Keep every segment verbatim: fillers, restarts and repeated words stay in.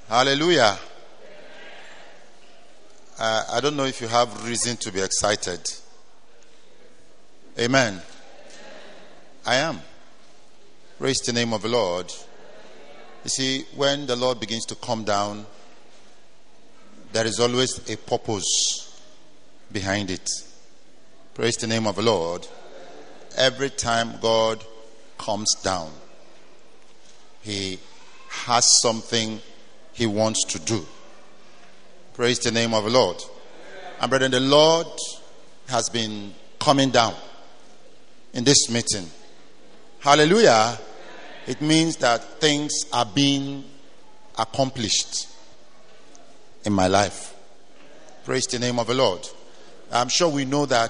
Hallelujah. Uh, I don't know if you have reason to be excited. Amen. I am. Praise the name of the Lord. You see, when the Lord begins to come down, there is always a purpose behind it. Praise the name of the Lord. Every time God comes down, He has something He wants to do. Praise the name of the Lord. And brethren, the Lord has been coming down in this meeting. Hallelujah. It means that things are being accomplished in my life. Praise the name of the Lord. I'm sure we know that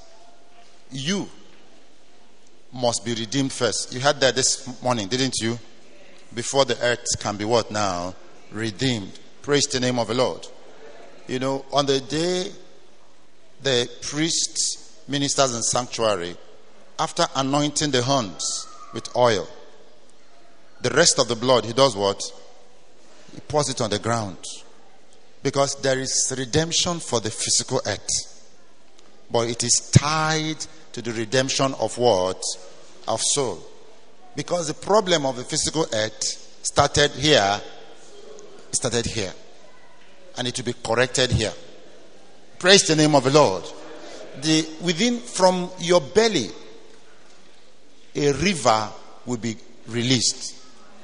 you must be redeemed first. You heard that this morning, didn't you? Before the earth can be what now? Redeemed. Praise the name of the Lord. You know, on the day the priests, ministers in sanctuary, after anointing the horns with oil, the rest of the blood, he does what? He pours it on the ground. Because there is redemption for the physical earth. But it is tied to the redemption of what? Of soul. Because the problem of the physical earth started here, started here. And it will be corrected here. Praise the name of the Lord. The within from your belly, a river will be released.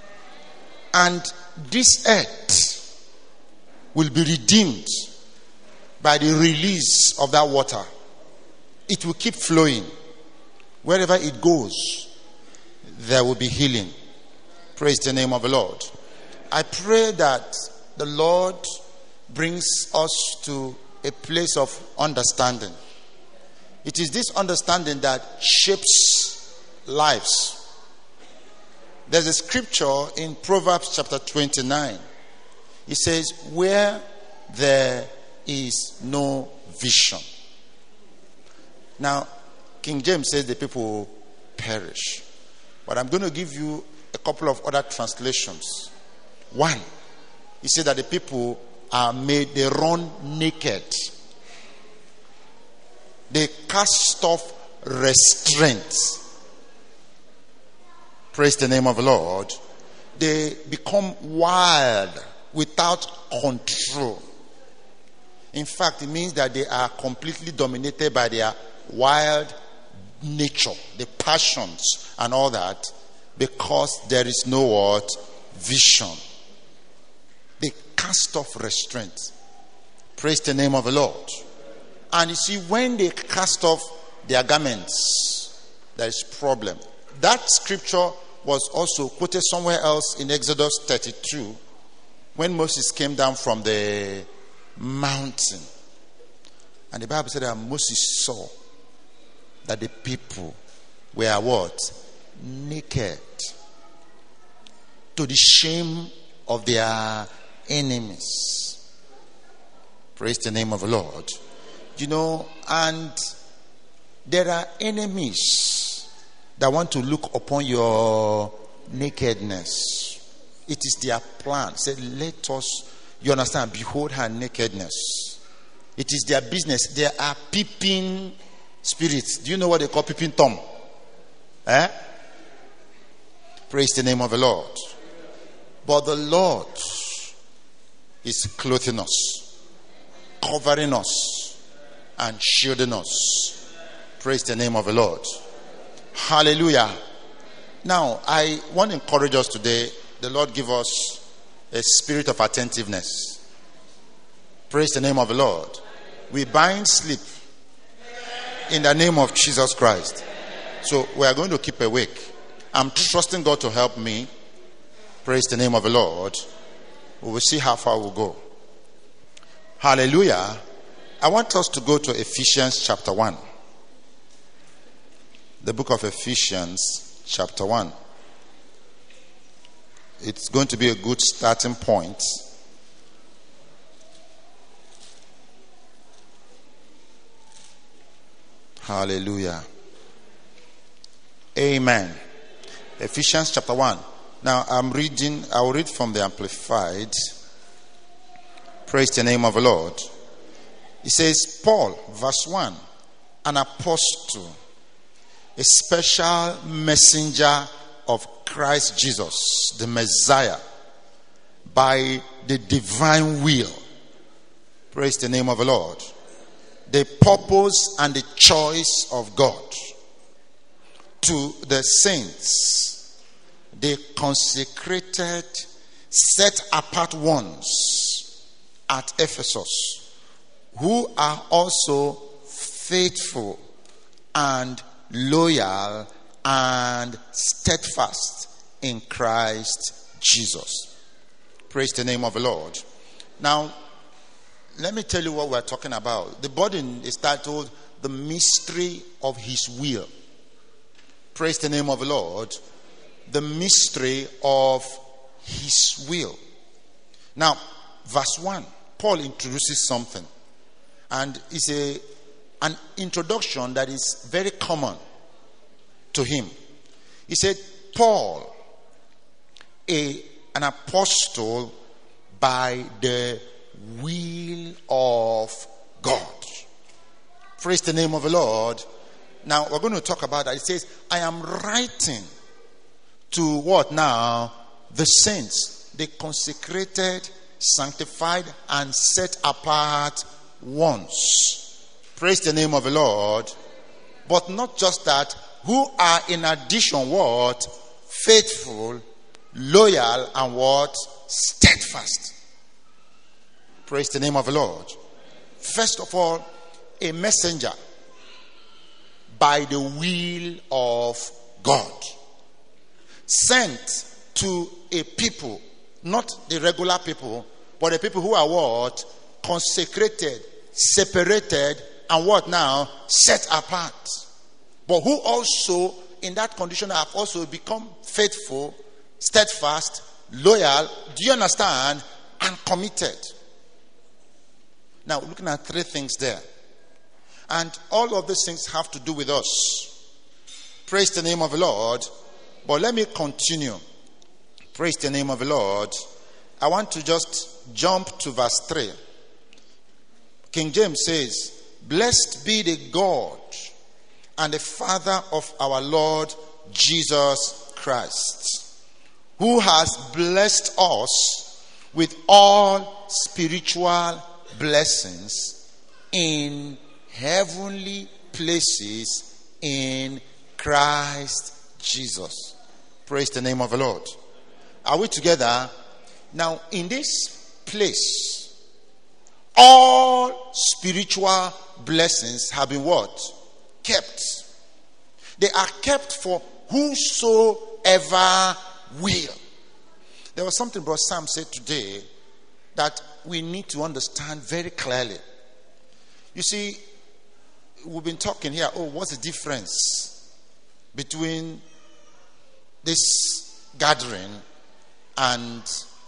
And this earth will be redeemed by the release of that water. It will keep flowing. Wherever it goes, there will be healing. Praise the name of the Lord. I pray that the Lord brings us to a place of understanding. It is this understanding that shapes lives. There's a scripture in Proverbs chapter twenty-nine. It says, where there is no vision. Now, King James says the people perish. But I'm going to give you a couple of other translations. One, he said that the people are made, they run naked. They cast off restraint. Praise the name of the Lord. They become wild without control. In fact, it means that they are completely dominated by their wild nature, the passions and all that, because there is no what? Vision. They cast off restraint. Praise the name of the Lord. And you see, when they cast off their garments, there is problem. That scripture was also quoted somewhere else in Exodus thirty-two, when Moses came down from the mountain. And the Bible said that Moses saw that the people were what? Naked. To the shame of their enemies. Praise the name of the Lord. You know, and there are enemies that want to look upon your nakedness. It is their plan. Say, let us, you understand, behold her nakedness. It is their business. There are peeping spirits. Do you know what they call peeping Tom? Eh? Praise the name of the Lord. But the Lord is clothing us, covering us, and shielding us. Praise the name of the Lord. Hallelujah. Now, I want to encourage us today. The Lord give us a spirit of attentiveness. Praise the name of the Lord. We bind sleep in the name of Jesus Christ. So we are going to keep awake. I'm trusting God to help me. Praise the name of the Lord. We will see how far we'll go. Hallelujah. I want us to go to Ephesians chapter one. The book of Ephesians chapter one. It's going to be a good starting point. Hallelujah. Amen. Ephesians chapter one. Now I'm reading, I'll read from the Amplified. Praise the name of the Lord. He says, Paul, verse one, an apostle, a special messenger of Christ Jesus, the Messiah, by the divine will. Praise the name of the Lord. The purpose and the choice of God. To the saints, the consecrated, set apart ones at Ephesus, who are also faithful and loyal and steadfast in Christ Jesus. Praise the name of the Lord. Now, let me tell you what we're talking about. The burden is titled The Mystery of His Will. Praise the name of the Lord. The mystery of His will. Now, verse one, Paul introduces something. And it's a, an introduction that is very common to him. He said, Paul, a, an apostle by the will of God. Praise the name of the Lord. Now, we're going to talk about that. It says, I am writing to what now? The saints, the consecrated, sanctified, and set apart ones. Praise the name of the Lord. But not just that, who are in addition what? Faithful, loyal, and what? Steadfast. Praise the name of the Lord. First of all, a messenger by the will of God, sent to a people, not the regular people, but the people who are what? Consecrated, separated, and what now? Set apart. But who also, in that condition, have also become faithful, steadfast, loyal, do you understand? And committed. Now, looking at three things there. And all of these things have to do with us. Praise the name of the Lord. But let me continue. Praise the name of the Lord. I want to just jump to verse three. King James says, Blessed be the God and the Father of our Lord Jesus Christ, who has blessed us with all spiritual blessings in heavenly places in Christ Jesus. Praise the name of the Lord. Are we together? Now, in this place, all spiritual blessings have been what? Kept. They are kept for whosoever will. There was something Brother Sam said today that we need to understand very clearly. You see, we've been talking here, oh, what's the difference between this gathering and,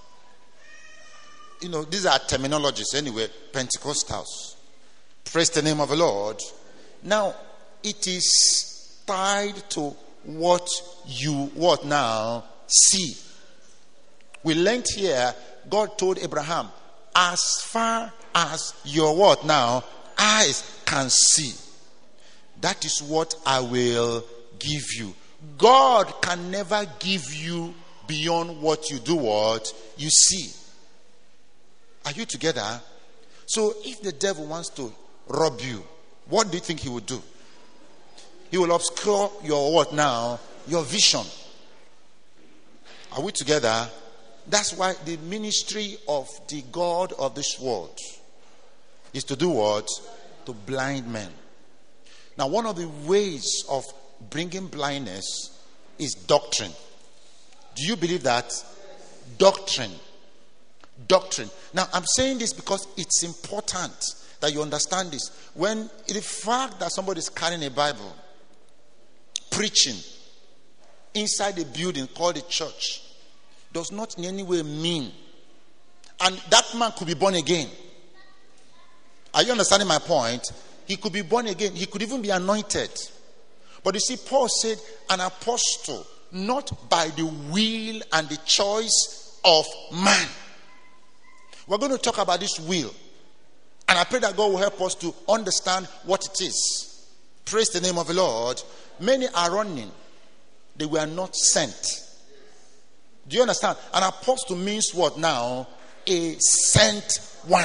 you know, these are terminologies anyway, Pentecostals. Praise the name of the Lord. Now, it is tied to what you, what now, see. We learned here, God told Abraham, as far as your what now, eyes can see, that is what I will give you. God can never give you beyond what you do what you see. Are you together? So if the devil wants to rob you, what do you think he would do? He will obscure your what now? Your vision. Are we together? That's why the ministry of the God of this world is to do what? To blind men. Now, one of the ways of bringing blindness is doctrine. Do you believe that? Doctrine. Doctrine. Now, I'm saying this because it's important that you understand this. When the fact that somebody is carrying a Bible, preaching inside a building called a church, does not in any way mean, and that man could be born again. Are you understanding my point? He could be born again. He could even be anointed. But you see, Paul said, an apostle, not by the will and the choice of man. We're going to talk about this will. And I pray that God will help us to understand what it is. Praise the name of the Lord. Many are running. They were not sent. Do you understand? An apostle means what now? A sent one.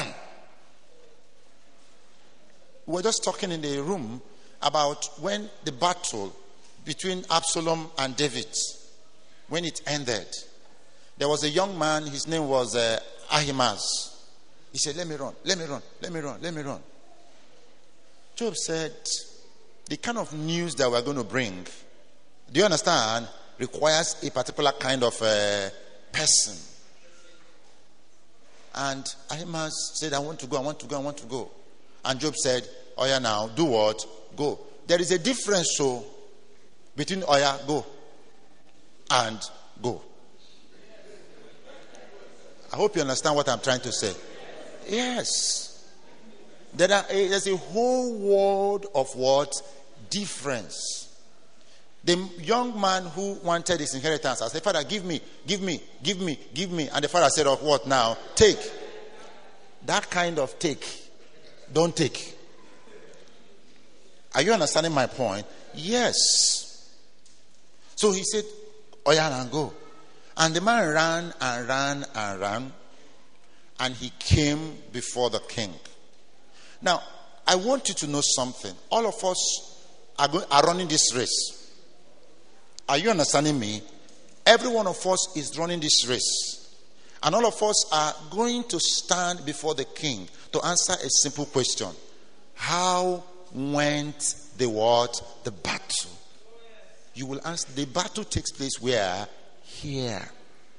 We were just talking in the room about when the battle between Absalom and David, when it ended. There was a young man, his name was uh, Ahimaaz. He said, let me run, let me run, let me run, let me run. Job said, the kind of news that we're going to bring, do you understand, requires a particular kind of uh, person. And Ahimaaz said, I want to go, I want to go, I want to go. And Job said, oh yeah, now, do what? Go. There is a difference so between oh yeah, go and go. I hope you understand what I'm trying to say. Yes. There are a, there's a whole world of what? Difference. The young man who wanted his inheritance, I said, Father, give me, give me, give me, give me. And the father said, of what now? Take. That kind of take. Don't take. Are you understanding my point? Yes. So he said, oh yeah, and go. And the man ran and ran and ran. And he came before the king. Now, I want you to know something. All of us are, going, are running this race. Are you understanding me? Every one of us is running this race. And all of us are going to stand before the king to answer a simple question. How went the what? The battle. You will answer, the battle takes place where? Here.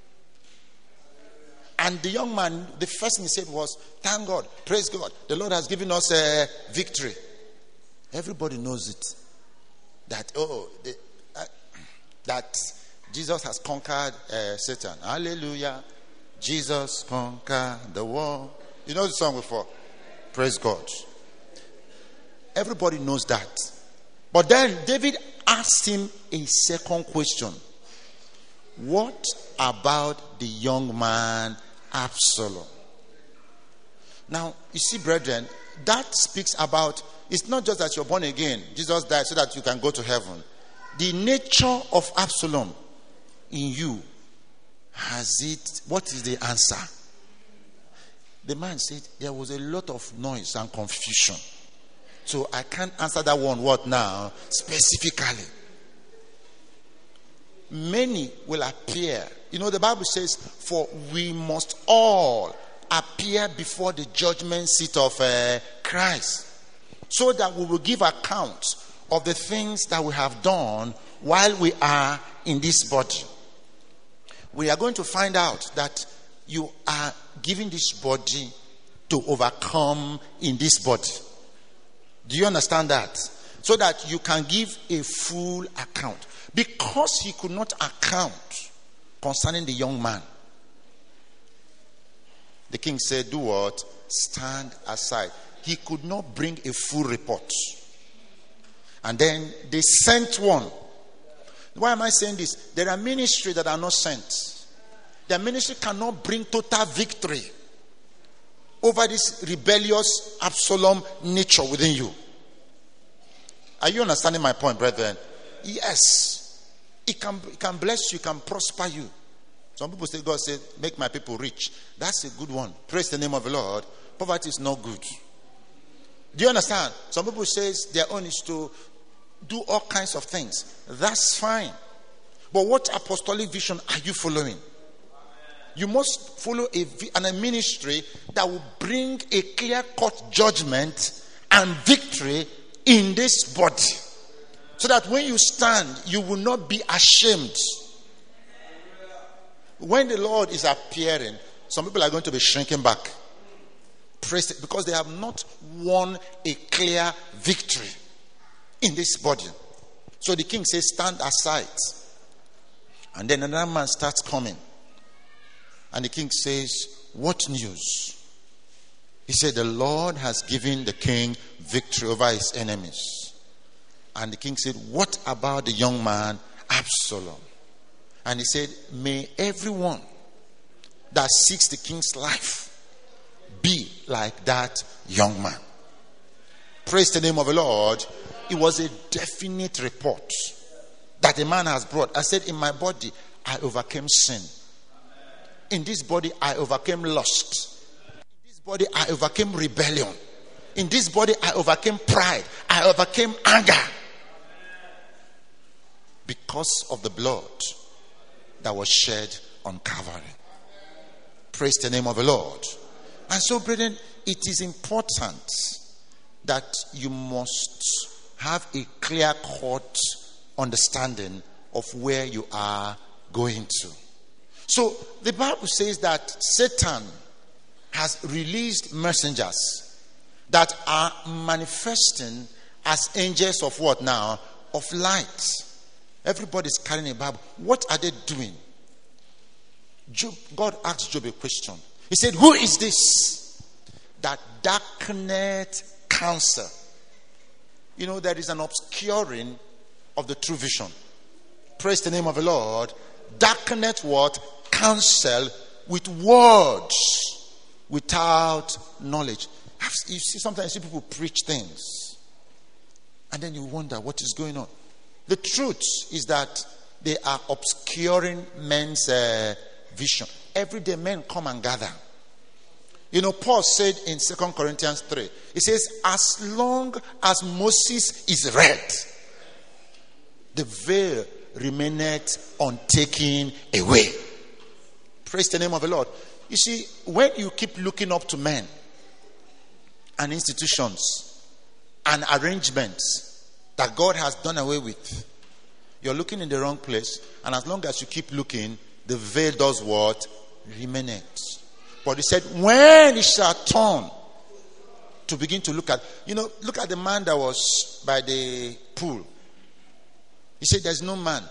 And the young man, the first thing he said was, thank God, praise God, the Lord has given us a victory. Everybody knows it. That, oh, the, uh, that Jesus has conquered uh, Satan. Hallelujah. Jesus conquered the world. You know the song before? Praise God. Everybody knows that. But then David asked him a second question. What about the young man Absalom? Now, you see, brethren, that speaks about, it's not just that you're born again. Jesus died so that you can go to heaven. The nature of Absalom in you, has it, what is the answer? The man said, there was a lot of noise and confusion. So I can't answer that one, what now, specifically. Many will appear. You know, the Bible says, for we must all appear before the judgment seat of uh, Christ, so that we will give account of the things that we have done while we are in this body. We are going to find out that you are giving this body to overcome in this body. Do you understand that? So that you can give a full account. Because he could not account concerning the young man, the king said, do what? Stand aside. He could not bring a full report. And then they sent one. Why am I saying this? There are ministries that are not sent. Their ministry cannot bring total victory over this rebellious Absalom nature within you. Are you understanding my point, brethren? Yes. It can, it can bless you, it can prosper you. Some people say, God said, make my people rich. That's a good one. Praise the name of the Lord. Poverty is not good. Do you understand? Some people say their own is to do all kinds of things. That's fine. But what apostolic vision are you following? You must follow a, an, a ministry that will bring a clear-cut judgment and victory in this body. So that when you stand, you will not be ashamed. When the Lord is appearing, some people are going to be shrinking back. Praise it, because they have not won a clear victory in this body. So the king says, stand aside. And then another man starts coming. And the king says, what news? He said, the Lord has given the king victory over his enemies. And the king said, what about the young man Absalom? And he said, may everyone that seeks the king's life be like that young man. Praise the name of the Lord. It was a definite report that the man has brought. I said, in my body, I overcame sin. In this body, I overcame lust. In this body, I overcame rebellion. In this body, I overcame pride. I overcame anger. Because of the blood that was shed on Calvary. Praise the name of the Lord. And so, brethren, it is important that you must have a clear-cut understanding of where you are going to. So, the Bible says that Satan has released messengers that are manifesting as angels of what now? Of light. Everybody's carrying a Bible. What are they doing? Job, God asked Job a question. He said, who is this that darkeneth counsel? You know, there is an obscuring of the true vision. Praise the name of the Lord. Darkeneth what? Counsel with words without knowledge. You see, sometimes you see people preach things and then you wonder what is going on. The truth is that they are obscuring men's uh, vision. Every day men come and gather. You know, Paul said in Second Corinthians three, he says, as long as Moses is read, the veil remaineth untaken away. Praise the name of the Lord. You see, when you keep looking up to men and institutions and arrangements that God has done away with, you're looking in the wrong place. And as long as you keep looking, the veil does what? Remaineth. But he said, when it shall turn to begin to look at, you know, look at the man that was by the pool. He said, there's no man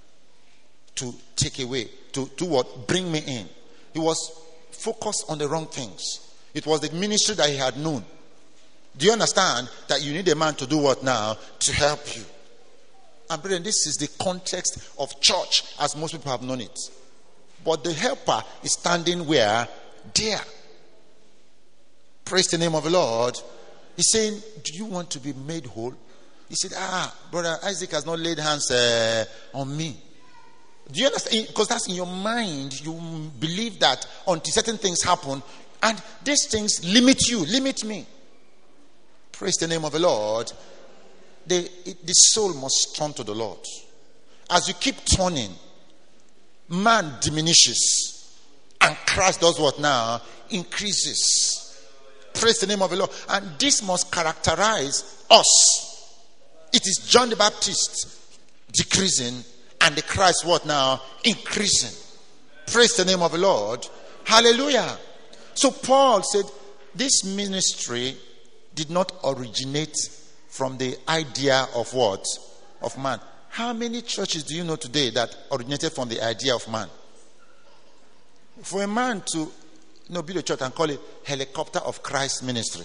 to take away, to do what? Bring me in. He was focused on the wrong things. It was the ministry that he had known. Do you understand that you need a man to do what now? To help you. And brethren, this is the context of church as most people have known it. But the helper is standing where? There. Praise the name of the Lord. He's saying, do you want to be made whole? He said, ah, brother Isaac has not laid hands uh, on me. Do you understand? Because that's in your mind. You believe that until certain things happen, and these things limit you, limit me. Praise the name of the Lord. The, the soul must turn to the Lord. As you keep turning, man diminishes. And Christ does what now? Increases. Praise the name of the Lord. And this must characterize us. It is John the Baptist decreasing and the Christ what now? Increasing. Praise the name of the Lord. Hallelujah. So Paul said this ministry did not originate from the idea of what? Of man. How many churches do you know today that originated from the idea of man? For a man to you know, build a church and call it Helicopter of Christ Ministry.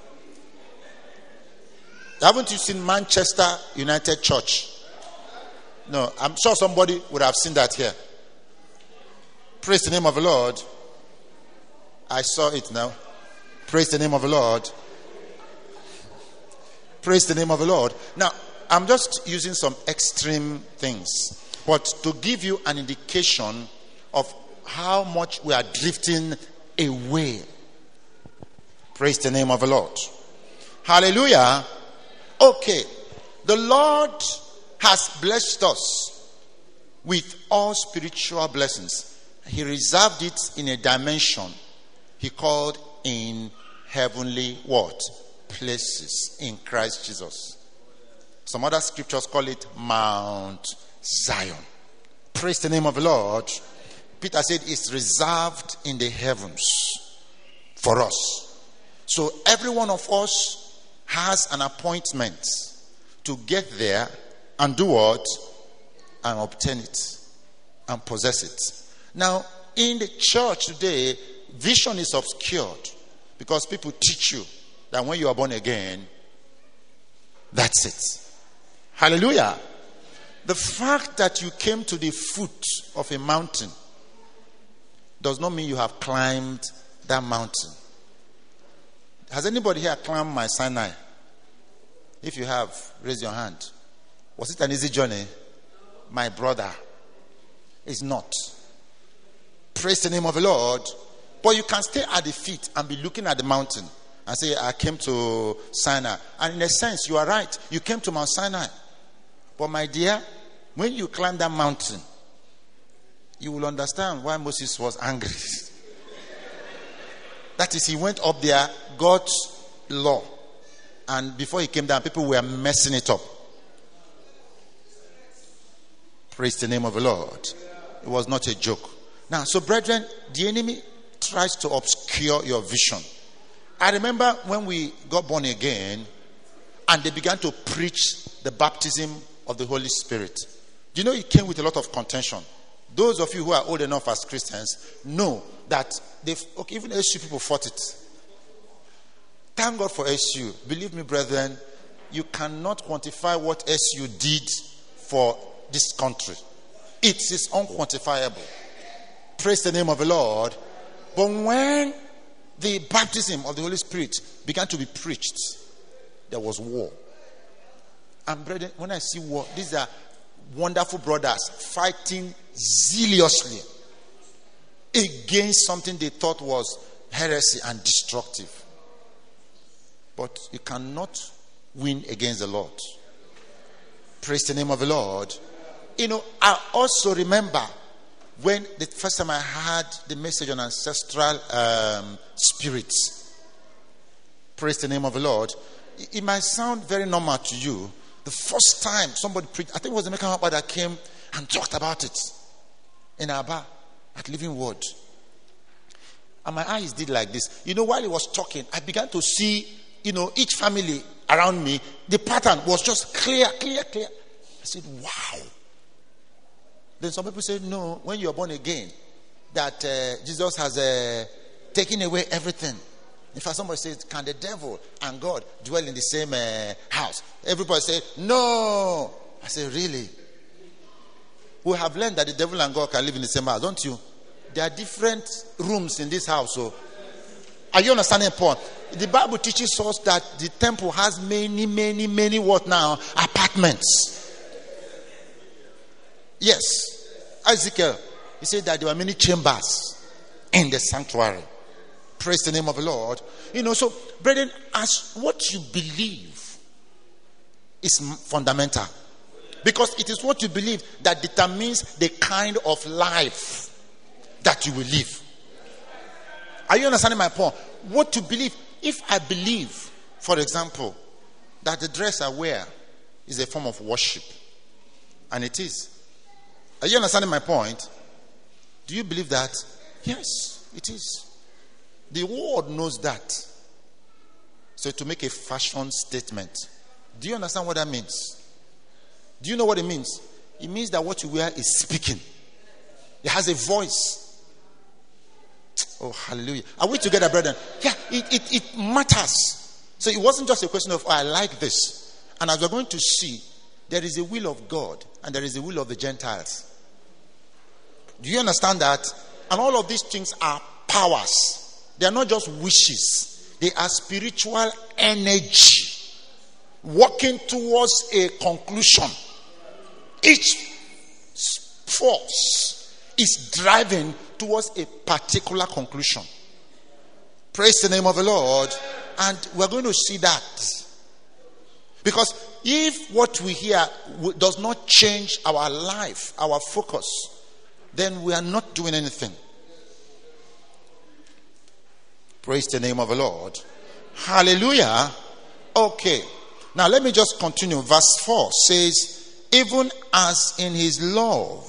Haven't you seen Manchester United Church? No, I'm sure somebody would have seen that here. Praise the name of the Lord. I saw it now. Praise the name of the Lord. Praise the name of the Lord. Now, I'm just using some extreme things, but to give you an indication of how much we are drifting away. Praise the name of the Lord. Hallelujah. Okay. The Lord has blessed us with all spiritual blessings. He reserved it in a dimension he called in heavenly what? Places in Christ Jesus. Some other scriptures call it Mount Zion. Praise the name of the Lord. Peter said it's reserved in the heavens for us. So every one of us has an appointment to get there and do what? And obtain it and possess it. Now, in the church today, vision is obscured because people teach you that when you are born again, that's it. Hallelujah. The fact that you came to the foot of a mountain does not mean you have climbed that mountain. Has anybody here climbed Mount Sinai? If you have, raise your hand. Was it an easy journey? My brother, it's not. Praise the name of the Lord. But you can stay at the feet and be looking at the mountain and say, I came to Sinai. And in a sense, you are right. You came to Mount Sinai. But my dear, when you climb that mountain, you will understand why Moses was angry. That is, he went up there, God's law. And before he came down, people were messing it up. Praise the name of the Lord. It was not a joke. Now, so brethren, the enemy tries to obscure your vision. I remember when we got born again and they began to preach the baptism of the Holy Spirit. Do you know it came with a lot of contention? Those of you who are old enough as Christians know that they've, okay, even S U people fought it. Thank God for S U. Believe me, brethren, you cannot quantify what S U did for this country. It is unquantifiable. Praise the name of the Lord. But when the baptism of the Holy Spirit began to be preached, there was war. And brethren, when I see war, these are wonderful brothers fighting zealously against something they thought was heresy and destructive. But you cannot win against the Lord. Praise the name of the Lord. You know, I also remember when the first time I heard the message on ancestral um, spirits. Praise the name of the Lord. It, it might sound very normal to you. The first time somebody preached, I think it was the American Papa that came and talked about it in Aba at Living Word. And my eyes did like this. You know, while he was talking, I began to see, you know, each family around me, the pattern was just clear, clear, clear. I said, wow. Then some people say, no, when you're born again, that uh, Jesus has uh, taken away everything. In fact, somebody says, can the devil and God dwell in the same uh, house? Everybody say, no. I say, really? We have learned that the devil and God can live in the same house, don't you? There are different rooms in this house. So, are you understanding, Paul? The Bible teaches us that the temple has many, many, many what now? Apartments. Yes. Ezekiel, he said that there were many chambers in the sanctuary. Praise the name of the Lord. You know, so, brethren, as what you believe is fundamental. Because it is what you believe that determines the kind of life that you will live. Are you understanding my point? What you believe. If I believe, for example, that the dress I wear is a form of worship, and it is. Are you understanding my point? Do you believe that? Yes, it is. The world knows that. So to make a fashion statement, do you understand what that means? Do you know what it means? It means that what you wear is speaking. It has a voice. Oh, hallelujah. Are we together, brethren? Yeah, it, it, it matters. So it wasn't just a question of, oh, I like this. And as we're going to see, there is a will of God and there is a will of the Gentiles. Do you understand that? And all of these things are powers. They are not just wishes. They are spiritual energy working towards a conclusion. Each force is driving towards a particular conclusion. Praise the name of the Lord. And we're going to see that. Because if what we hear does not change our life, our focus, then we are not doing anything. Praise the name of the Lord. Hallelujah. Okay. Now let me just continue. Verse four says, even as in his love,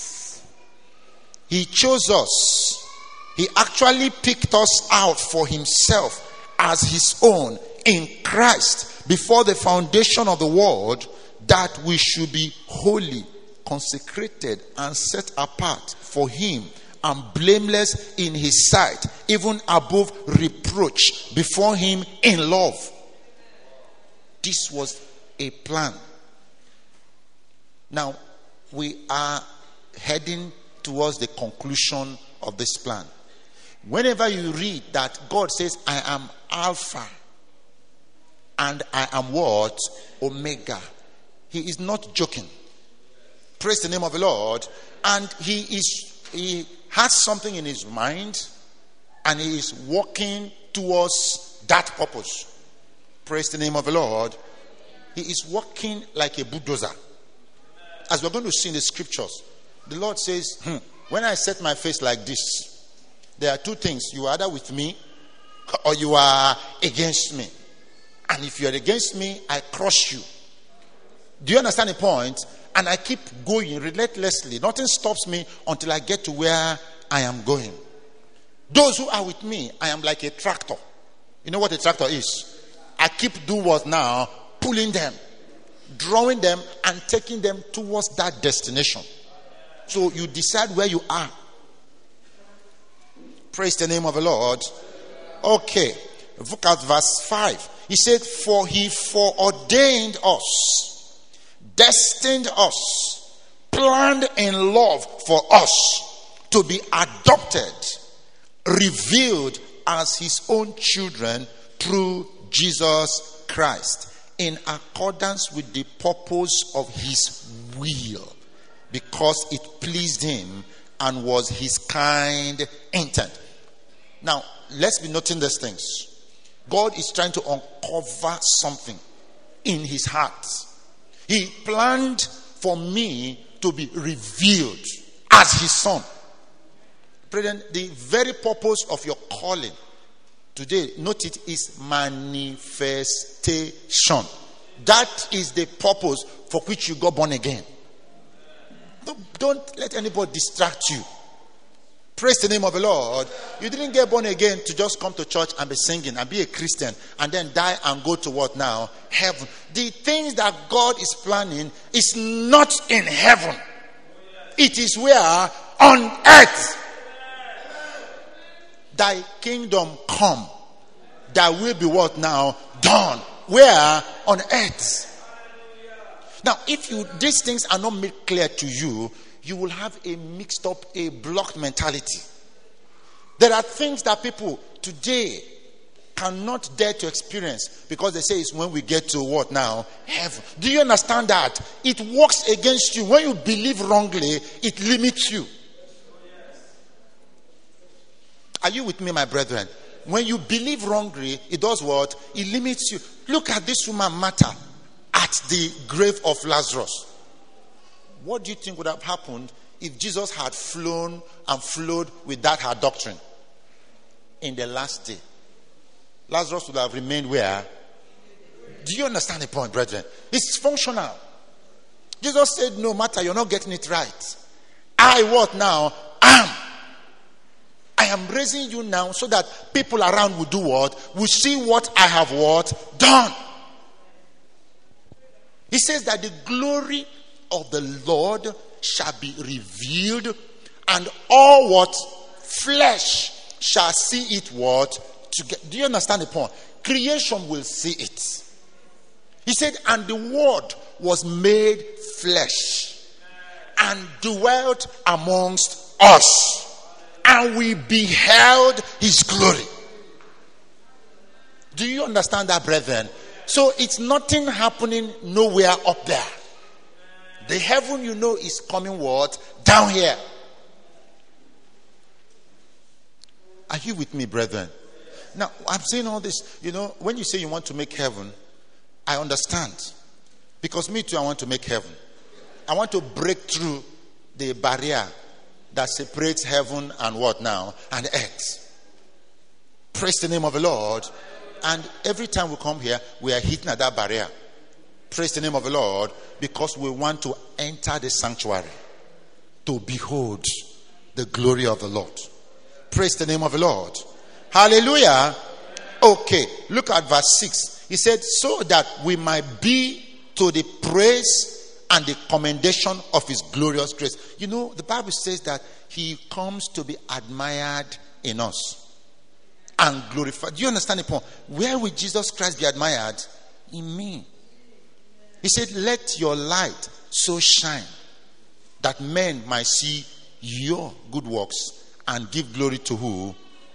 he chose us. He actually picked us out for himself as his own in Christ before the foundation of the world, that we should be holy, consecrated, and set apart for him, and blameless in his sight, even above reproach before him in love. This was a plan. Now, we are heading towards the conclusion of this plan. Whenever you read that God says, I am Alpha and I am what? Omega. He is not joking. Praise the name of the Lord. And he is he has something in his mind and he is working towards that purpose. Praise the name of the Lord. He is working like a bulldozer. As we're going to see in the scriptures, the Lord says, hmm, when I set my face like this, there are two things. You are either with me or you are against me. And if you are against me, I crush you. Do you understand the point? And I keep going relentlessly. Nothing stops me until I get to where I am going. Those who are with me, I am like a tractor. You know what a tractor is? I keep doing what now? Pulling them, drawing them, and taking them towards that destination. So you decide where you are. Praise the name of the Lord. Okay. Look at verse five. He said, for he foreordained us, destined us, planned in love for us to be adopted, revealed as his own children through Jesus Christ, in accordance with the purpose of his will, because it pleased him and was his kind intent. Now, let's be noting these things. God is trying to uncover something in his heart. He planned for me to be revealed as his son. Brethren, the very purpose of your calling today, note it, is manifestation. That is the purpose for which you got born again. Don't, don't let anybody distract you. Praise the name of the Lord. You didn't get born again to just come to church and be singing and be a Christian and then die and go to what now? Heaven. The things that God is planning is not in heaven. It is where? On earth. Thy kingdom come. Thy will be what now? Done. Where? On earth. Now, if you these things are not made clear to you, you will have a mixed up, a blocked mentality. There are things that people today cannot dare to experience because they say it's when we get to what now? Heaven. Do you understand that? It works against you. When you believe wrongly, it limits you. Are you with me, my brethren? When you believe wrongly, it does what? It limits you. Look at this woman Martha at the grave of Lazarus. What do you think would have happened if Jesus had flown and flowed with that her doctrine in the last day? Lazarus would have remained where? Do you understand the point, brethren? It's functional. Jesus said, no matter, you're not getting it right. I what now? Am. I am raising you now so that people around will do what? Will see what I have what? Done. He says that the glory of the Lord shall be revealed, and all what? Flesh shall see it what? Together. Do you understand the point? Creation will see it. He said, and the word was made flesh and dwelt amongst us, and we beheld his glory. Do you understand that, brethren? So it's nothing happening nowhere up there. The heaven, you know, is coming what? Down here. Are you with me, brethren? Now, I'm saying all this, you know, when you say you want to make heaven, I understand. Because me too, I want to make heaven. I want to break through the barrier that separates heaven and what now? And earth. Praise the name of the Lord. And every time we come here, we are hitting at that barrier. Praise the name of the Lord, because we want to enter the sanctuary to behold the glory of the Lord. Praise the name of the Lord. Hallelujah. Okay, look at verse six. He said, so that we might be to the praise and the commendation of his glorious grace. You know, the Bible says that he comes to be admired in us and glorified. Do you understand the point? Where will Jesus Christ be admired? In me. He said, let your light so shine that men might see your good works and give glory to who?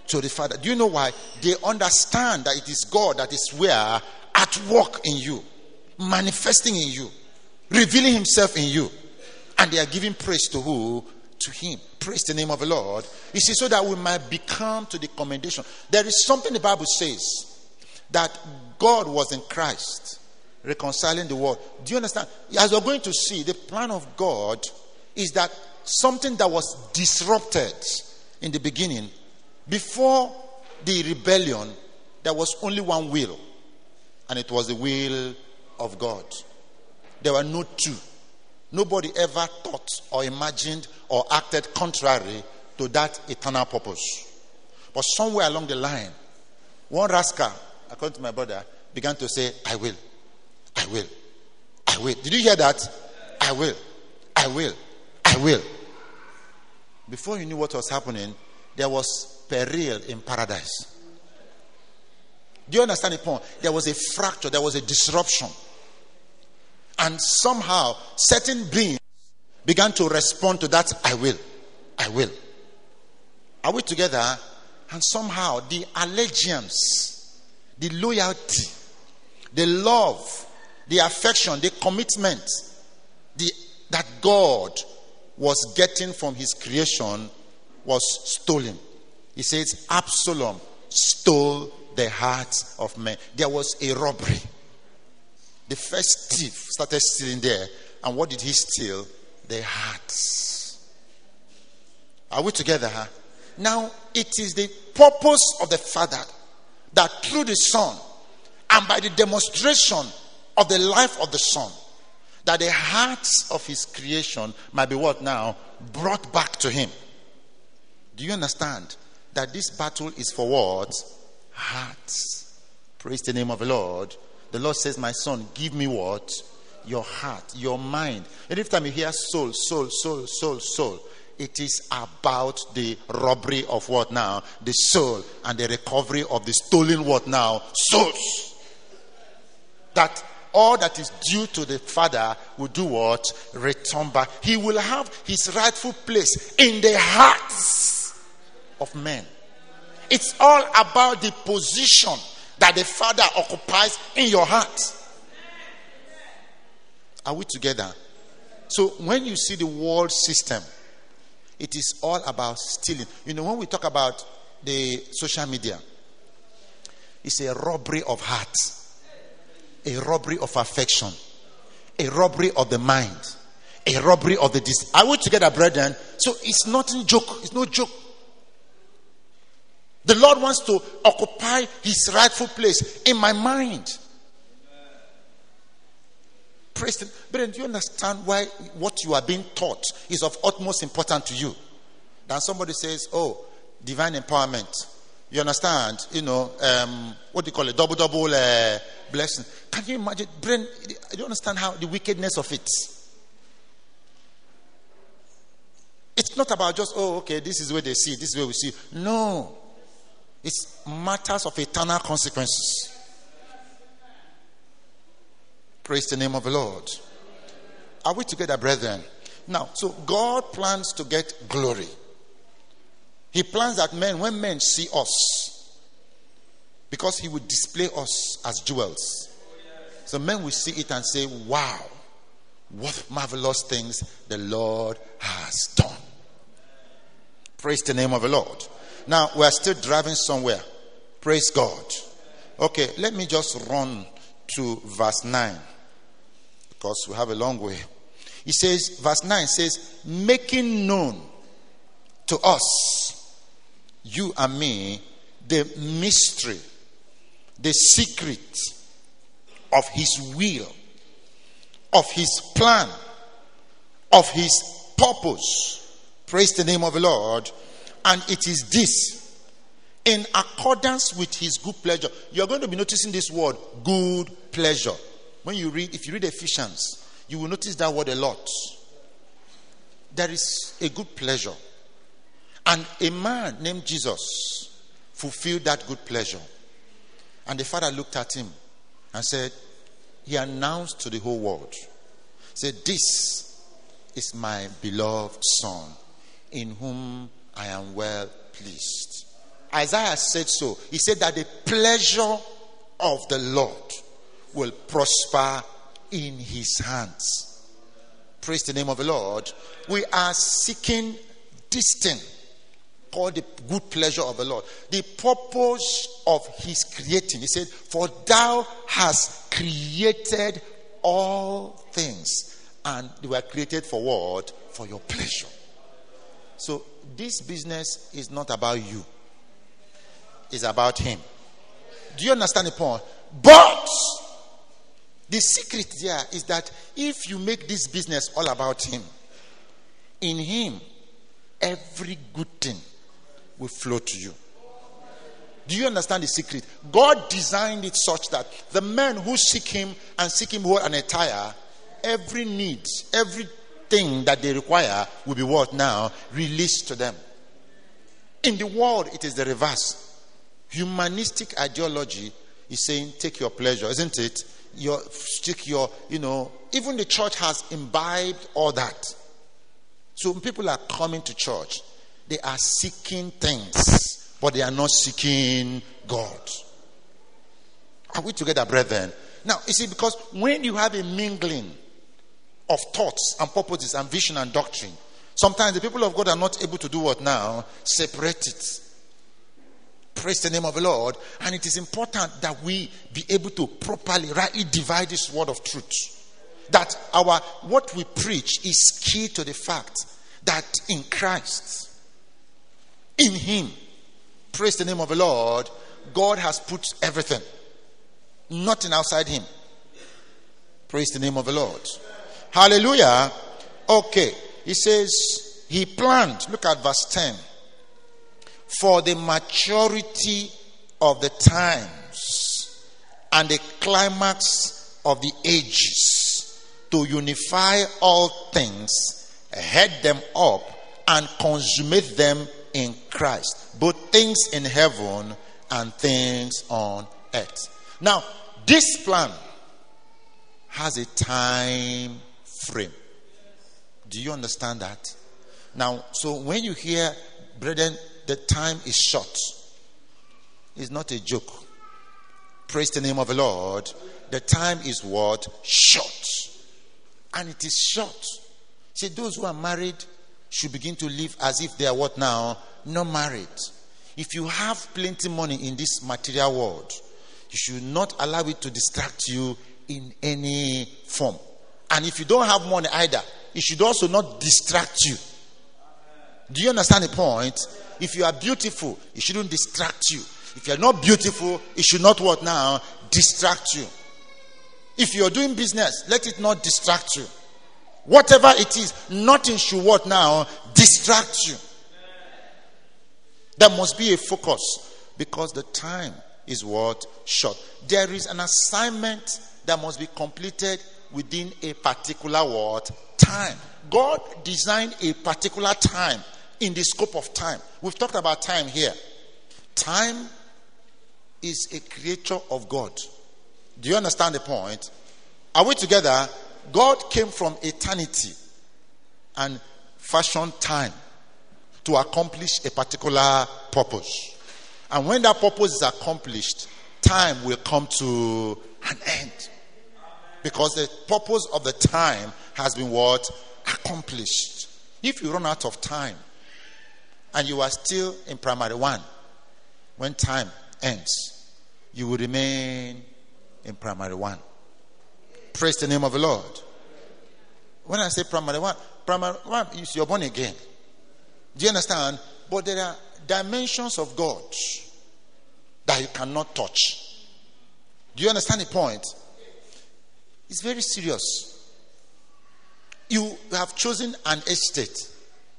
to the Father. Do you know why? They understand that it is God that is where at work in you, manifesting in you, revealing himself in you. And they are giving praise to who? To him. Praise the name of the Lord. You see, so that we might become to the commendation. There is something the Bible says, that God was in Christ, reconciling the world. Do you understand? As we're going to see, the plan of God is that something that was disrupted in the beginning, before the rebellion, there was only one will, and it was the will of God. There were no two. Nobody ever thought or imagined or acted contrary to that eternal purpose. But somewhere along the line, one rascal, according to my brother, began to say, I will, I will, I will. Did you hear that? I will, I will, I will. Before you knew what was happening, there was peril in paradise. Do you understand the point? There was a fracture, there was a disruption. And somehow, certain beings began to respond to that, I will, I will. Are we together? And somehow, the allegiance, the loyalty, the love, the affection, the commitment the, that God was getting from his creation was stolen. He says, Absalom stole the hearts of men. There was a robbery. The first thief started stealing there. And what did he steal? The hearts. Are we together? Huh? Now, it is the purpose of the Father that through the Son and by the demonstration of the life of the Son, that the hearts of his creation might be what now? Brought back to him. Do you understand that this battle is for what? Hearts. Praise the name of the Lord. The Lord says, my son, give me what? Your heart, your mind. And every time you hear soul, soul, soul, soul, soul, it is about the robbery of what now? The soul, and the recovery of the stolen what now? Souls. That all that is due to the Father will do what? Return back. He will have his rightful place in the hearts of men. It's all about the position that the Father occupies in your heart. Are we together? So when you see the world system, it is all about stealing. You know, when we talk about the social media, it's a robbery of heart, a robbery of affection, a robbery of the mind, a robbery of the dis- Are we together, brethren? So it's not a joke. It's no joke. The Lord wants to occupy his rightful place in my mind. Praise him. But do you understand why what you are being taught is of utmost importance to you? Then somebody says, oh, divine empowerment. You understand? You know, um, what do you call it? Double, double uh, blessing. Can you imagine? Bren, do you understand how the wickedness of it? It's not about just, oh, okay, this is where they see, this is where we see. No. It's matters of eternal consequences. Praise the name of the Lord. Are we together, brethren? Now, so God plans to get glory. He plans that men, when men see us, because he will display us as jewels. So men will see it and say, wow, what marvelous things the Lord has done. Praise the name of the Lord. Now, we are still driving somewhere. Praise God. Okay, let me just run to verse nine, because we have a long way. He says, verse nine says, making known to us, you and me, the mystery, the secret of his will, of his plan, of his purpose. Praise the name of the Lord. And it is this, in accordance with his good pleasure. You're going to be noticing this word, good pleasure. When you read, if you read Ephesians, you will notice that word a lot. There is a good pleasure. And a man named Jesus fulfilled that good pleasure. And the Father looked at him and said, he announced to the whole world, said, this is my beloved Son, in whom I am well pleased. Isaiah said so. He said that the pleasure of the Lord will prosper in his hands. Praise the name of the Lord. We are seeking this thing called the good pleasure of the Lord. The purpose of his creating. He said, for thou hast created all things, and they were created for what? For your pleasure. So this business is not about you. It's about him. Do you understand the point? But the secret there is that if you make this business all about him, in him, every good thing will flow to you. Do you understand the secret? God designed it such that the men who seek him and seek him whole and entire, every need, everything that they require will be what now? Released to them. In the world, it is the reverse. Humanistic ideology is saying, take your pleasure, isn't it? Your stick your, you know, even the church has imbibed all that. So when people are coming to church, they are seeking things, but they are not seeking God. Are we together, brethren? Now, you see, because when you have a mingling of thoughts and purposes and vision and doctrine, sometimes the people of God are not able to do what now? Separate it. Praise the name of the Lord. And it is important that we be able to properly, rightly divide this word of truth. That our what we preach is key to the fact that in Christ, in him, praise the name of the Lord, God has put everything. Nothing outside him. Praise the name of the Lord. Hallelujah. Okay. He says, he planned. Look at verse ten. For the maturity of the times and the climax of the ages, to unify all things, head them up, and consummate them in Christ, both things in heaven and things on earth. Now, this plan has a time frame. Do you understand that? Now, so when you hear, brethren, the time is short, it's not a joke. Praise the name of the Lord. The time is what? Short. And it is short. See, those who are married should begin to live as if they are what now? Not married. If you have plenty money in this material world, you should not allow it to distract you in any form. And if you don't have money either, it should also not distract you. Do you understand the point? If you are beautiful, it shouldn't distract you. If you are not beautiful, it should not what now? Distract you. If you are doing business, let it not distract you. Whatever it is, nothing should what now? Distract you. There must be a focus, because the time is what? Short. There is an assignment that must be completed within a particular what? Time. God designed a particular time in the scope of time. We've talked about time here. Time is a creature of God. Do you understand the point? Are we together? God came from eternity and fashioned time to accomplish a particular purpose. And when that purpose is accomplished, time will come to an end. Because the purpose of the time has been what? Accomplished. If you run out of time and you are still in primary one, when time ends, you will remain in primary one. Praise the name of the Lord. When I say primary one, primary one is you're born again. Do you understand? But there are dimensions of God that you cannot touch. Do you understand the point? It's very serious. You have chosen an estate.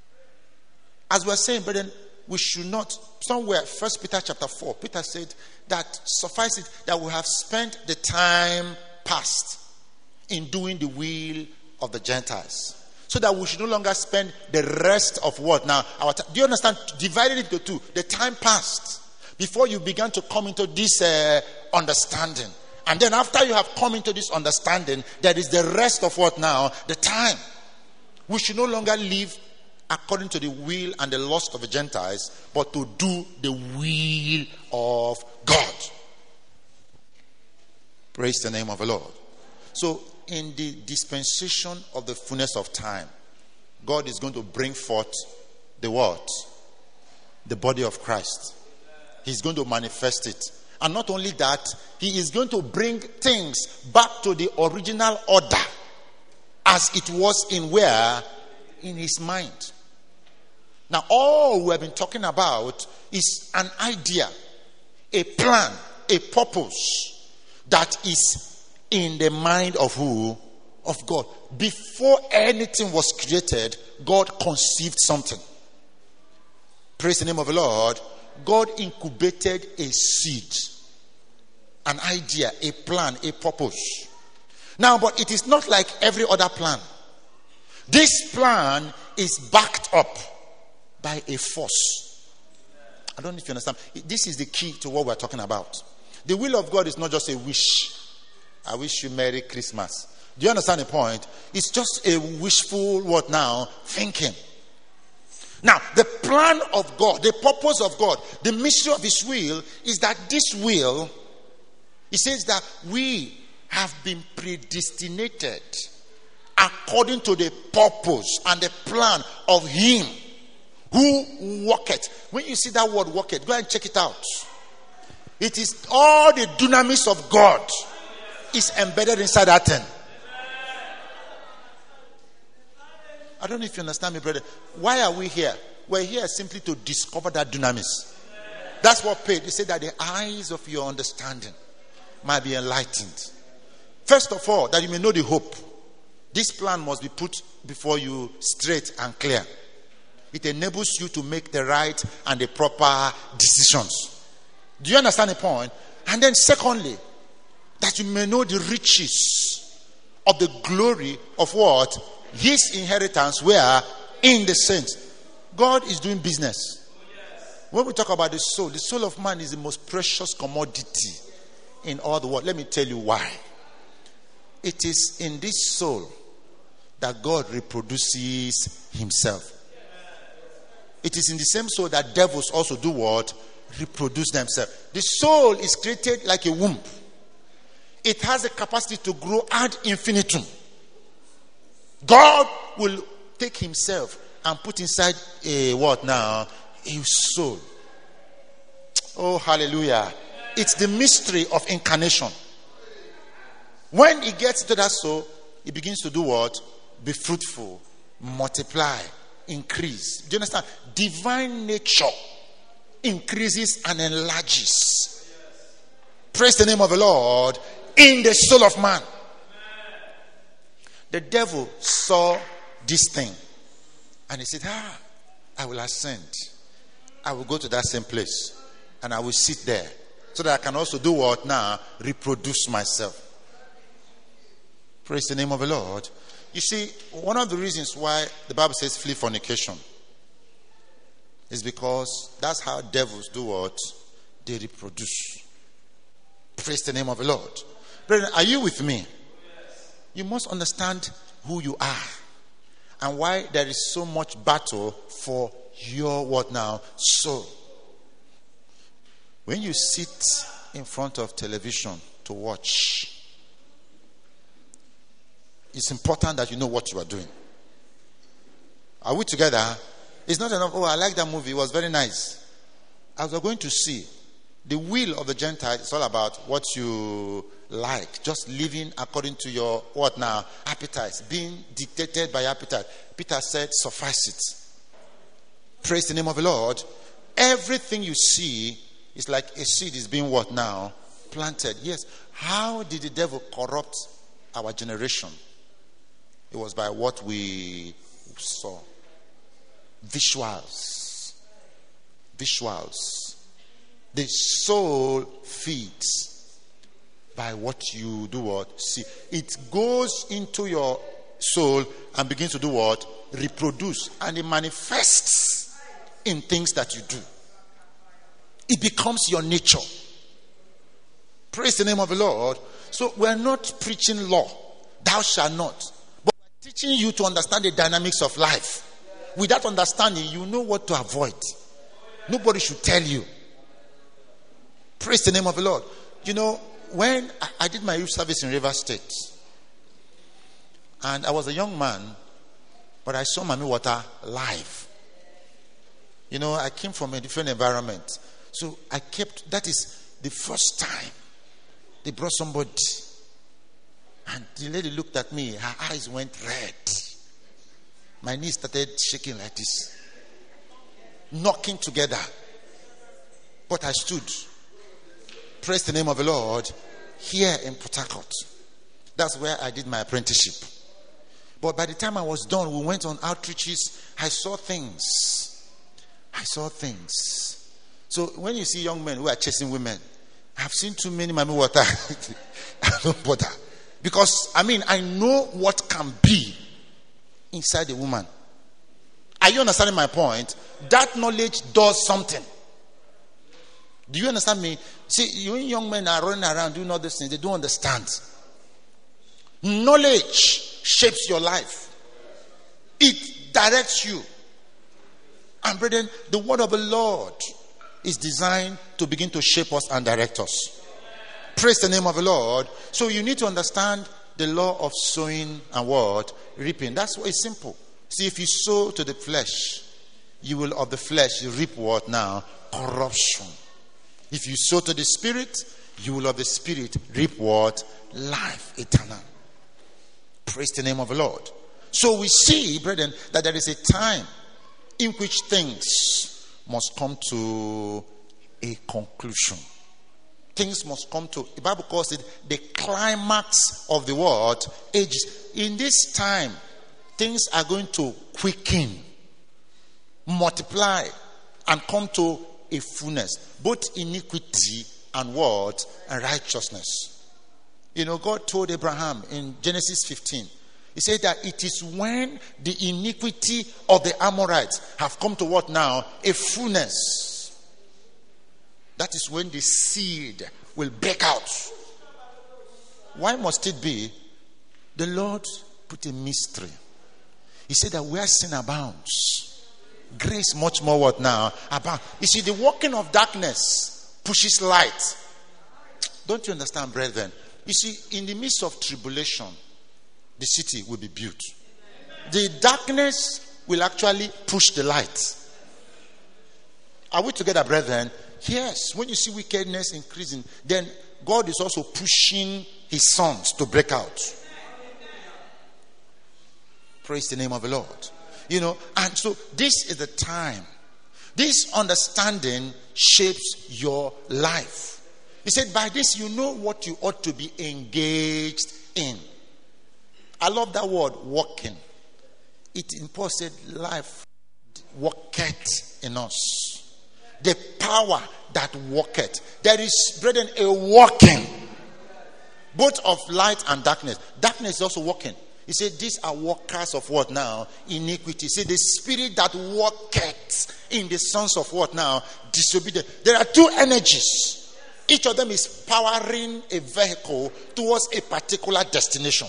As we're saying, brethren, we should not, somewhere, First Peter chapter four, Peter said that suffice it that we have spent the time past in doing the will of the Gentiles. So that we should no longer spend the rest of what now? Our time. Do you understand? Divided into two. The time past, before you began to come into this uh, understanding. And then after you have come into this understanding, there is the rest of what now? The time. We should no longer live according to the will and the lust of the Gentiles, but to do the will of God. Praise the name of the Lord. So, in the dispensation of the fullness of time, God is going to bring forth the what? The body of Christ. He's going to manifest it. And not only that, he is going to bring things back to the original order as it was in where? In his mind. Now, all we have been talking about is an idea, a plan, a purpose that is in the mind of who? Of God. Before anything was created, God conceived something. Praise the name of the Lord. God incubated a seed, an idea, a plan, a purpose. Now, but it is not like every other plan. This plan is backed up by a force. I don't know if you understand. This is the key to what we're talking about. The will of God is not just a wish. I wish you Merry Christmas. Do you understand the point? It's just a wishful what now? Thinking. Now, the plan of God, the purpose of God, the mystery of his will is that this will, he says that we have been predestinated according to the purpose and the plan of him who worketh. When you see that word worketh, go and check it out. It is all the dunamis of God is embedded inside that thing. I don't know if you understand me, brother. Why are we here? We're here simply to discover that dunamis. That's what paid. He said that the eyes of your understanding might be enlightened. First of all, that you may know the hope. This plan must be put before you straight and clear. It enables you to make the right and the proper decisions. Do you understand the point? And then secondly, that you may know the riches of the glory of what? His inheritance were in the saints. God is doing business. When we talk about the soul, the soul of man is the most precious commodity in all the world. Let me tell you why. It is in this soul that God reproduces himself. It is in the same soul that devils also do what? Reproduce themselves. The soul is created like a womb. It has the capacity to grow ad infinitum. God will take himself and put inside a what now? A soul. Oh, hallelujah. It's the mystery of incarnation. When he gets to that soul, he begins to do what? Be fruitful, multiply, increase. Do you understand? Divine nature increases and enlarges. Praise the name of the Lord in the soul of man. The devil saw this thing and he said, ah, I will ascend. I will go to that same place and I will sit there so that I can also do what now? Reproduce myself. Praise the name of the Lord. You see, one of the reasons why the Bible says flee fornication is because that's how devils do what? They reproduce. Praise the name of the Lord. Brethren, are you with me? You must understand who you are and why there is so much battle for your what now? Soul. When you sit in front of television to watch, it's important that you know what you are doing. Are we together? It's not enough, oh, I like that movie, it was very nice. As we're going to see, the will of the Gentiles is all about what you like, just living according to your what now? Appetites, being dictated by appetite. Peter said, suffice it. Praise the name of the Lord. Everything you see is like a seed is being what now? Planted. Yes. How did the devil corrupt our generation? It was by what we saw. Visuals. Visuals. The soul feeds by what you do what? See. It goes into your soul and begins to do what? Reproduce. And it manifests in things that you do. It becomes your nature. Praise the name of the Lord. So we're not preaching law. Thou shalt not. But we're teaching you to understand the dynamics of life. with that understanding, you know what to avoid. Nobody should tell you. Praise the name of the Lord. You know, when I, I did my youth service in River State, and I was a young man, but I saw Mami Water live. You know, I came from a different environment. So I kept, that is the first time they brought somebody. And the lady looked at me, her eyes went red. My knees started shaking like this, knocking together. But I stood. Praise the name of the Lord. Here in Port Harcourt. That's where I did my apprenticeship. But by the time I was done, we went on outreaches. I saw things. I saw things. So when you see young men who are chasing women, I've seen too many Mami Water. I don't bother. Because, I mean, I know what can be inside a woman. Are you understanding my point? That knowledge does something. Do you understand me? See, you young men are running around doing all these things. They don't understand. Knowledge shapes your life. It directs you. And brethren, the word of the Lord is designed to begin to shape us and direct us. Praise the name of the Lord. So you need to understand the law of sowing and what? Reaping. That's why it's simple. See, if you sow to the flesh, you will of the flesh reap what now? Corruption. If you sow to the spirit, you will of the spirit reap what? Life eternal. Praise the name of the Lord. So we see, brethren, that there is a time in which things must come to a conclusion. Things must come to, the Bible calls it the climax of the world ages. In this time, things are going to quicken, multiply, and come to a fullness. Both iniquity and what? And righteousness. You know, God told Abraham in Genesis fifteen, he said that it is when the iniquity of the Amorites have come to what now? A fullness. That is when the seed will break out. Why must it be? The Lord put a mystery. He said that where sin abounds, grace much more what now? Abound. You see, the working of darkness pushes light. Don't you understand, brethren? You see, in the midst of tribulation, the city will be built. The darkness will actually push the light. Are we together, brethren? Yes. When you see wickedness increasing, then God is also pushing his sons to break out. Praise the name of the Lord. You know, and so this is the time. This understanding shapes your life. He said, by this you know what you ought to be engaged in. I love that word, walking. It in Paul said, life walketh in us. The power that walketh. There is, brethren, a walking. Both of light and darkness. Darkness is also walking. He said, these are workers of what now? Iniquity. See, the spirit that walketh in the sons of what now? Disobedience. There are two energies. Each of them is powering a vehicle towards a particular destination.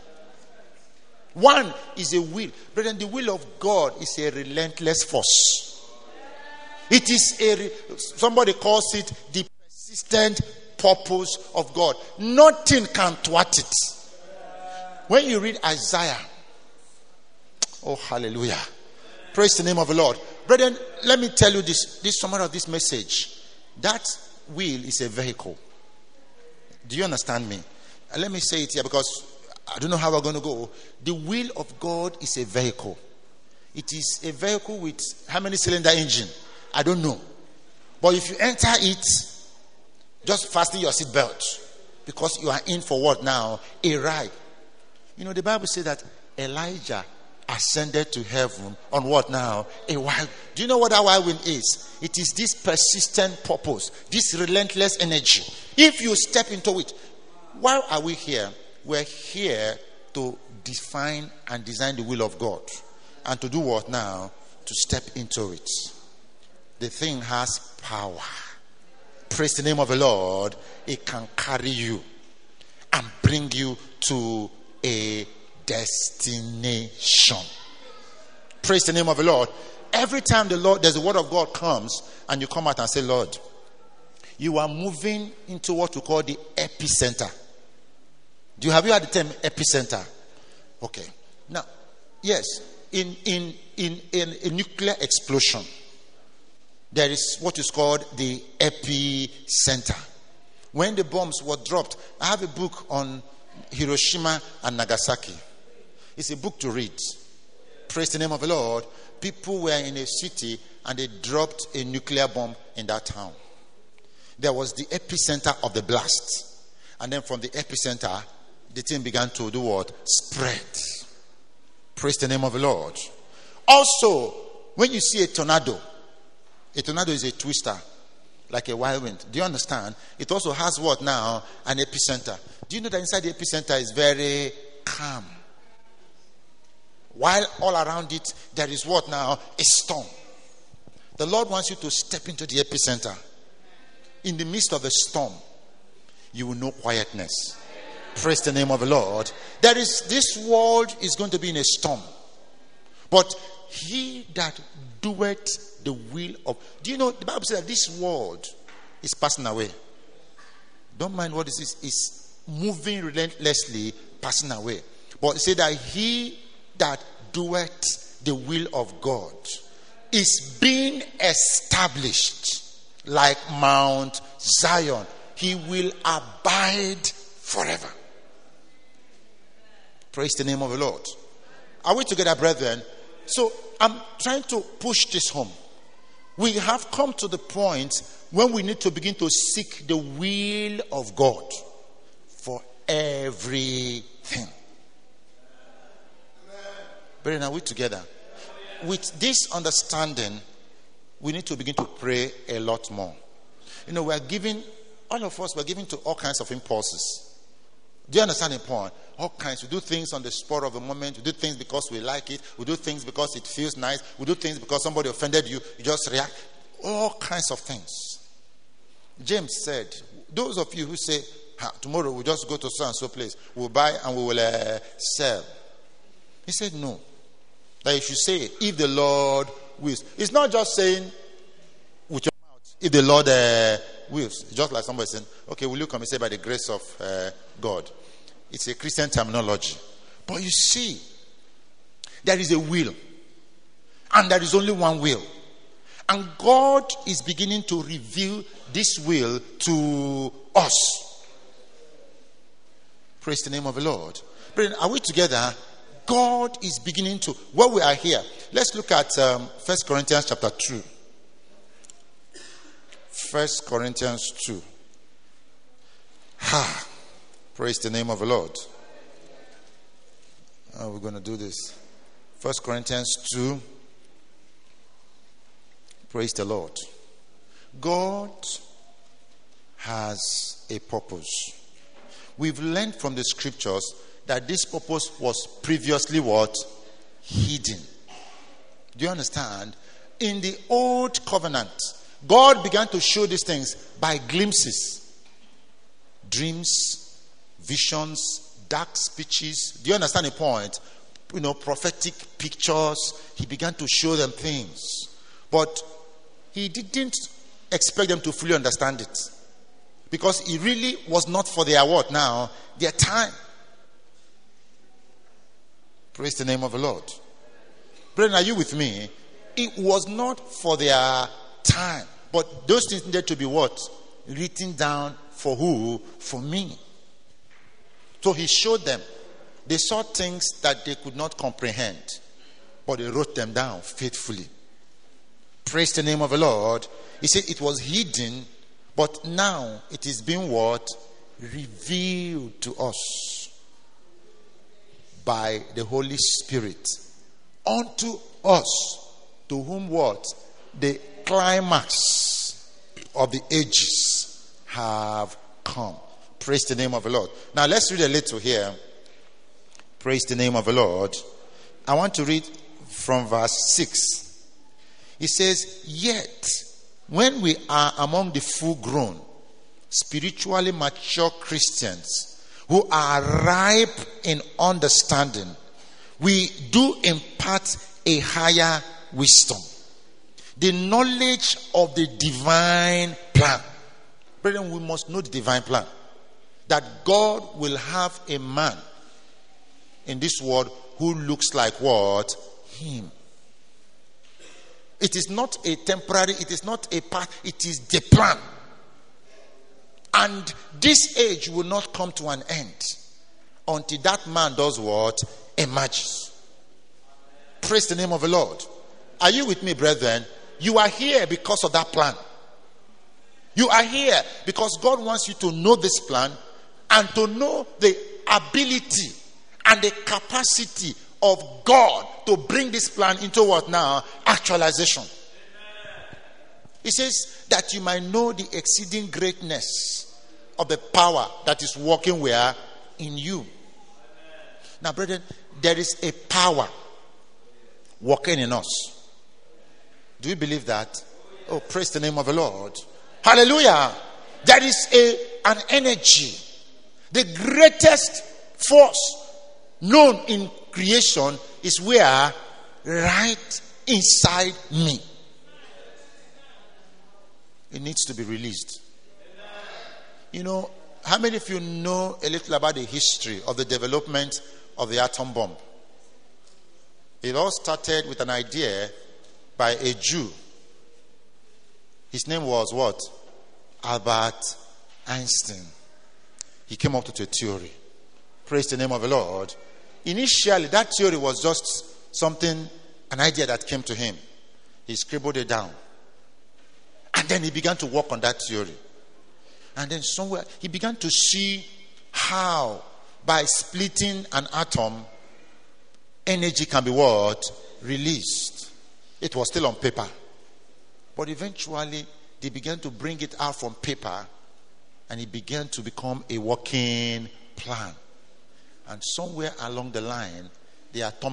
One is a will. Brethren, the will of God is a relentless force. It is a, somebody calls it the persistent purpose of God. Nothing can thwart it. When you read Isaiah, oh hallelujah, praise the name of the Lord. Brethren, let me tell you this, this summary of this message. That will is a vehicle. Do you understand me? And let me say it here because I don't know how we're going to go. The will of God is a vehicle. It is a vehicle with how many cylinder engine? I don't know. But if you enter it, just fasten your seatbelt. Because you are in for what now? A ride. You know, the Bible says that Elijah ascended to heaven on what now? A whirlwind. Do you know what that whirlwind is? It is this persistent purpose, this relentless energy. If you step into it, why are we here? We're here to define and design the will of God. And to do what now? To step into it. The thing has power. Praise the name of the Lord. It can carry you and bring you to a destination. Praise the name of the Lord. Every time the Lord, there's a word of God comes, and you come out and say, Lord, you are moving into what we call the epicenter. Do you have you heard the term epicenter? Okay. Now, yes, in in in, in a nuclear explosion, there is what is called the epicenter. When the bombs were dropped, I have a book on Hiroshima and Nagasaki. It's a book to read. Praise the name of the Lord. People were in a city and they dropped a nuclear bomb in that town. There was the epicenter of the blast. And then from the epicenter, the thing began to do what? Spread. Praise the name of the Lord. Also, when you see a tornado, a tornado is a twister, like a wild wind. Do you understand? It also has what now? An epicenter. Do you know that inside the epicenter is very calm? While all around it, there is what now? A storm. The Lord wants you to step into the epicenter. In the midst of a storm, you will know quietness. Praise the name of the Lord. There is, this world is going to be in a storm. But he that doeth the will of... Do you know, the Bible says that this world is passing away. Don't mind what this is. It's moving relentlessly, passing away. But say that he that doeth the will of God is being established like Mount Zion. He will abide forever. Praise the name of the Lord. Are we together, brethren? So I'm trying to push this home. We have come to the point when we need to begin to seek the will of God for everything. Brethren, are we together? With this understanding, we need to begin to pray a lot more. You know, we are giving, all of us, we're giving to all kinds of impulses. Do you understand the point? All kinds. We do things on the spur of the moment. We do things because we like it. We do things because it feels nice. We do things because somebody offended you. You just react. All kinds of things. James said, those of you who say, ha, tomorrow we'll just go to so and so place. We'll buy and we will uh, sell. He said, no. That you should say it, if the Lord wills. It's not just saying with your mouth, if the Lord uh, wills. Just like somebody saying, okay, will you come and say by the grace of uh, God? It's a Christian terminology. But you see, there is a will. And there is only one will. And God is beginning to reveal this will to us. Praise the name of the Lord. Brethren, are we together? God is beginning to, where we are here. Let's look at um, First Corinthians chapter two. First Corinthians two. Ha! Praise the name of the Lord. How are we going to do this? First Corinthians two. Praise the Lord. God has a purpose. We've learned from the scriptures that this purpose was previously what? Hidden. Do you understand? In the old covenant, God began to show these things by glimpses. Dreams, visions, dark speeches. Do you understand the point? You know, prophetic pictures. He began to show them things. But he didn't expect them to fully understand it. Because it really was not for their what now? Their time. Praise the name of the Lord. Brethren, are you with me? It was not for their time. But those things needed to be what? Written down for who? For me. So he showed them. They saw things that they could not comprehend. But they wrote them down faithfully. Praise the name of the Lord. He said it was hidden. But now it is being what? Revealed to us. By the Holy Spirit unto us, to whom what? The climax of the ages have come. Praise the name of the Lord. Now let's read a little here. Praise the name of the Lord. I want to read from verse six. It says, yet when we are among the full grown, spiritually mature Christians, who are ripe in understanding, we do impart a higher wisdom. The knowledge of the divine plan. Brethren, we must know the divine plan. That God will have a man in this world who looks like what? Him. It is not a temporary, it is not a part, it is the plan. And this age will not come to an end until that man does what? Emerges. Praise the name of the Lord. Are you with me, brethren? You are here because of that plan. You are here because God wants you to know this plan and to know the ability and the capacity of God to bring this plan into what now? Actualization. He says that you might know the exceeding greatness of the power that is working where? In you. Now, brethren, there is a power working in us. Do you believe that? Oh, praise the name of the Lord. Hallelujah. There is a an energy. The greatest force known in creation is where? Right inside me. It needs to be released. You know, how many of you know a little about the history of the development of the atom bomb? It all started with an idea by a Jew. His name was what? Albert Einstein. He came up with a theory. Praise the name of the Lord. Initially, that theory was just something, an idea that came to him. He scribbled it down. And then he began to work on that theory. And then somewhere, he began to see how, by splitting an atom, energy can be what? Released. It was still on paper. But eventually, they began to bring it out from paper, and it began to become a working plan. And somewhere along the line, the atomic